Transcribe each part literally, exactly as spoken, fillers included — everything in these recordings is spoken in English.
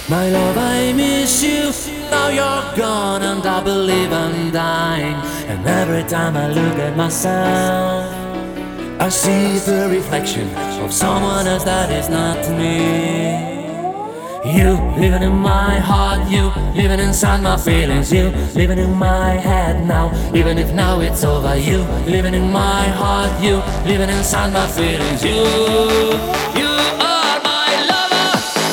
My love, I miss you. Now you're gone and I believe I'm dying. And every time I look at myself, I see the reflection of someone else that is not me. You living in my heart, you living inside my feelings, you living in my head now, even if now it's over. You living in my heart, you living inside my feelings, you, you are my lover.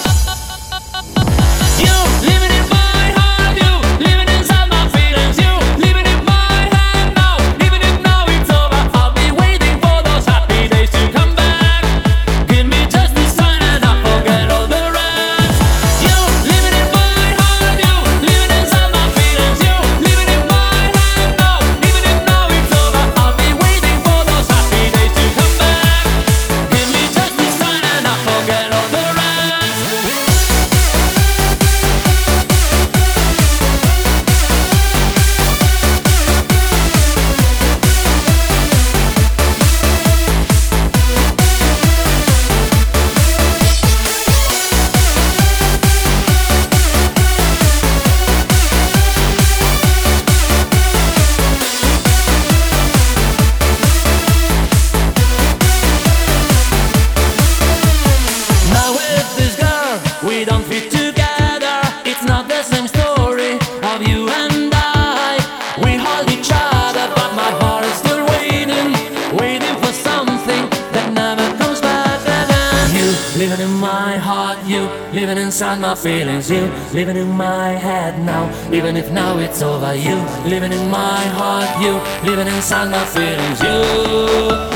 You living in my heart, you living inside my feelings, you living in my head now, even if now it's over. I'll be waiting for those happy days to come back. Give me just this sign and I'll forget all the rest. We don't fit together, it's not the same story of you and I. We hold each other, but my heart is still waiting, waiting for something that never comes back again. You living in my heart, you living inside my feelings, you living in my head now, even if now it's over. You living in my heart, you living inside my feelings, you